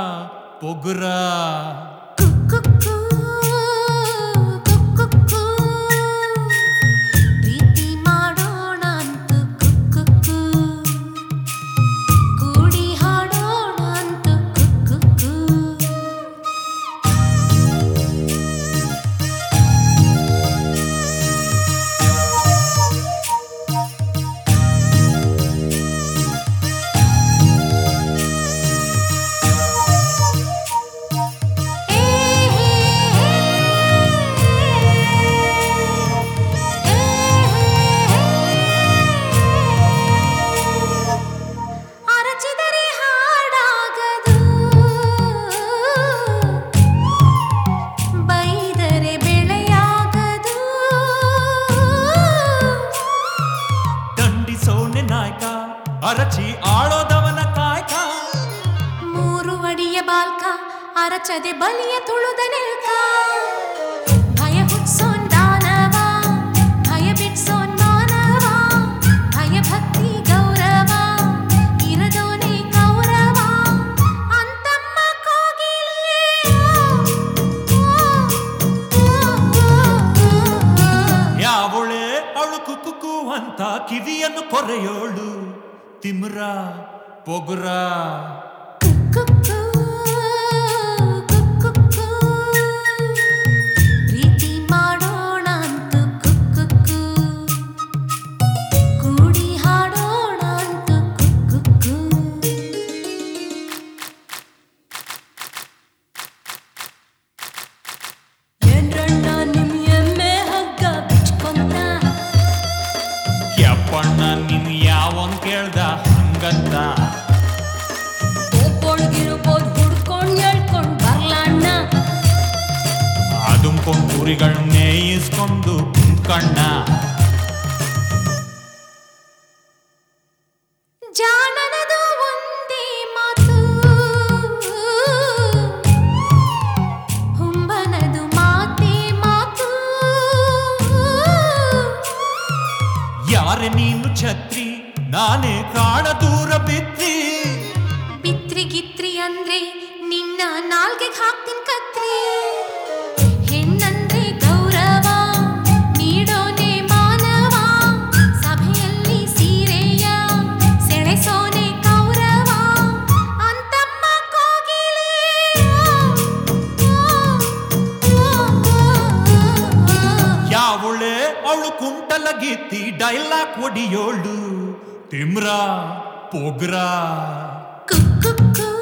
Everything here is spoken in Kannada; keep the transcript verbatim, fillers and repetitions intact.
ಪೊಗುರ ಪ್ರೀತಿ ಮಾಡೋಣ ಅಂತು ಕುಕ್ಕು ಕೂಡಿ ಹಾಡೋಣ ಅಂತು ಕುಕ್ಕು ಅರಚಿ ಆಳೋದವನ ಕಾಯ್ಕ ಮೂರು ಅಡಿಯ ಬಾಲ್ಕ ಅರಚದೆ ಬಲಿಯ ತುಳುದ ನಿಲ್ಕ ಭಯ ಹುಟ್ಸೋನ್ ದಾನವ ಭಯ ಬಿಟ್ಸೋನ್ ಮಾನವ ಭಯ ಭಕ್ತಿ ಗೌರವ ಇರದೋನೆ ಕೌರವ ಅಂತಮ್ಮ ಕೋಗಿಲೆ ಯಾವಳೆ ಅವಳು ಕುಕ್ಕು ಅಂತ ಕಿವಿಯನ್ನು ಕೊರೆಯೋಳು ತಿಮ್ರ ಪೊಗುರ ಪ್ರೀತಿ ಮಾಡೋಣ ಅಂತು ಕುಕ್ಕು ಕೂಡಿ ಹಾಡೋಣ ಅಂತು ಕುಕ್ಕು ಏನ್ರಣ್ಣ ನಿಮ್ ಎಮ್ಮೆ ಹಗ್ಗ ಬಿಚ್ಕೊಂತ ಯಪ್ಪಣ್ಣ ನಿನ್ ಯಾವನ್ ಕೇಳ್ದ ಹಂಗಂತ ಒಬ್ಬೊಳಗಿರ್ಬೋದು ಹುಡ್ಕೊಂಡ್ ಹೇಳ್ಕೊಂಡ್ ಬರ್ಲಣ್ಣ ಅದುಂಕೊಂಡ್ ಕುರಿಗಳ್ ಮೇಯಿಸ್ಕೊಂಡು ಕುಂತ್ಕಣ್ಣ ಜಾಣನದು ಒಂದೇ ಮಾತು ಹುಂಬನದು ಮಾತೇ ಮಾತು ಯಾರೆ ನೀನು ಛತ್ರಿ ನಾನೇ ಕಾಣ ದೂರ ಬಿತ್ತಿ ಬಿತ್ರಿ ಗಿತ್ರಿ ಅಂದ್ರೆ ನಿನ್ನ ನಾಲ್ಗೆಗ್ ಹಾಕ್ತಿನ್ ಕತ್ರಿ ಹೆಣ್ಣಂದ್ರೆ ಗೌರವ ನೀಡೋನೆ ಮಾನವ ಸಭೆಯಲ್ಲಿ ಸೀರೆಯ ಸೆಳೆಸೋನೆ ಕೌರವ ಅಂತಮ್ಮ ಕೋಗಿಲೆ ಯಾವಳೆ ಅವಳು ಕುಂಟಲ ಗೀತಿ ಡೈಲಾಗ್ ಒಡಿಯೋಳು ತಿಮ್ರ ಪೊಗ್ರ ಕುಕ್ಕು